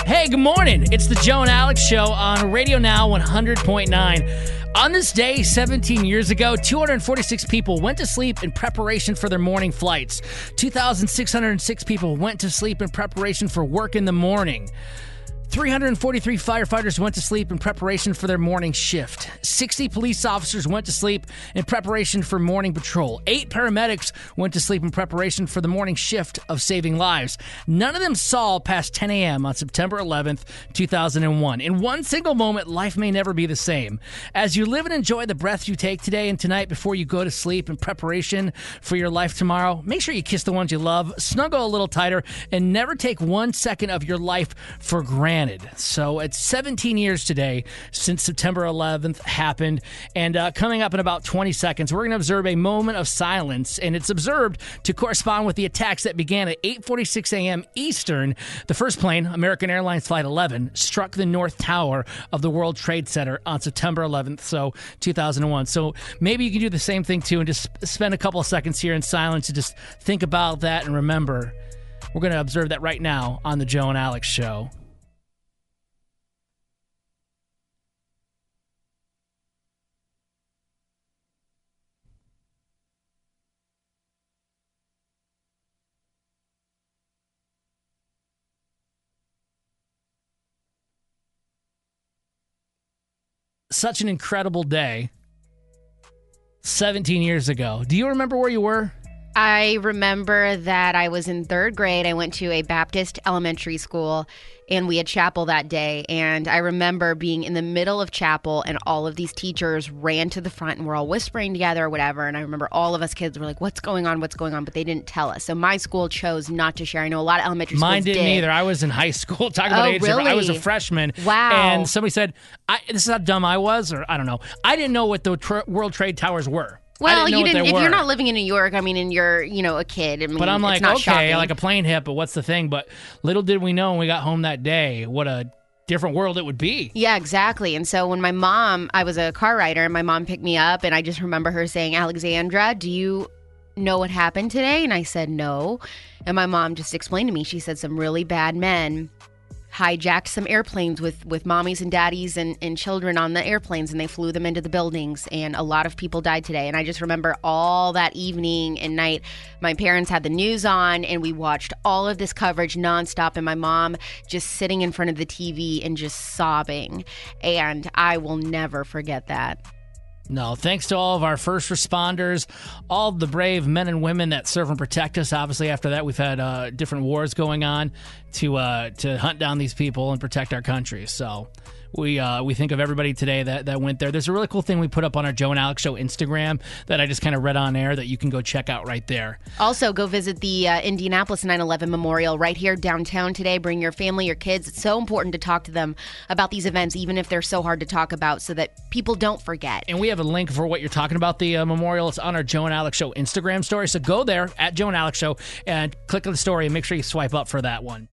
Hey, good morning. It's the Joe and Alex Show on Radio Now 100.9. On this day, 17 years ago, 246 people went to sleep in preparation for their morning flights. 2,606 people went to sleep in preparation for work in the morning. 343 firefighters went to sleep in preparation for their morning shift. 60 police officers went to sleep in preparation for morning patrol. 8 paramedics went to sleep in preparation for the morning shift of saving lives. None of them saw past 10 a.m. on September 11th, 2001. In one single moment, life may never be the same. As you live and enjoy the breath you take today and tonight before you go to sleep in preparation for your life tomorrow, make sure you kiss the ones you love, snuggle a little tighter, and never take 1 second of your life for granted. So it's 17 years today since September 11th happened, and coming up in about 20 seconds, we're going to observe a moment of silence, and it's observed to correspond with the attacks that began at 8:46 a.m. Eastern. The first plane, American Airlines Flight 11, struck the North Tower of the World Trade Center on September 11th, so 2001. So maybe you can do the same thing too and just spend a couple of seconds here in silence to just think about that and remember. We're going to observe that right now on the Joe and Alex Show. Such an incredible day 17 years ago. Do you remember where you were? I remember that I was in 3rd grade. I went to a Baptist elementary school, and we had chapel that day. And I remember being in the middle of chapel, and all of these teachers ran to the front, and we're all whispering together or whatever. And I remember all of us kids were like, what's going on? What's going on? But they didn't tell us. So my school chose not to share. I know a lot of elementary schools Mine didn't either. I was in high school. Talking about age difference. I was a freshman. Wow. And somebody said, this is how dumb I was, or I don't know. I didn't know what the World Trade Towers were. Well, you didn't. If you're not living in New York, I mean, and you're, a kid. I mean, but I'm like, it's not okay, shocking. like a plane hit, but what's the thing? But little did we know when we got home that day what a different world it would be. Yeah, exactly. And so when I was a car rider, and my mom picked me up, and I just remember her saying, Alexandra, do you know what happened today? And I said, no. And my mom just explained to me. She said some really bad men hijacked some airplanes with mommies and daddies and children on the airplanes, and they flew them into the buildings, and a lot of people died today. And I just remember all that evening and night, my parents had the news on, and we watched all of this coverage nonstop, and my mom just sitting in front of the TV and just sobbing. And I will never forget that. No, thanks to all of our first responders, all the brave men and women that serve and protect us. Obviously, after that, we've had different wars going on to hunt down these people and protect our country. So we think of everybody today that went there. There's a really cool thing we put up on our Joe and Alex Show Instagram that I just kind of read on air that you can go check out right there. Also, go visit the Indianapolis 9/11 Memorial right here downtown today. Bring your family, your kids. It's so important to talk to them about these events, even if they're so hard to talk about, so that people don't forget. And we have a link for what you're talking about, the memorial. It's on our Joe and Alex Show Instagram story. So go there, at Joe and Alex Show, and click on the story and make sure you swipe up for that one.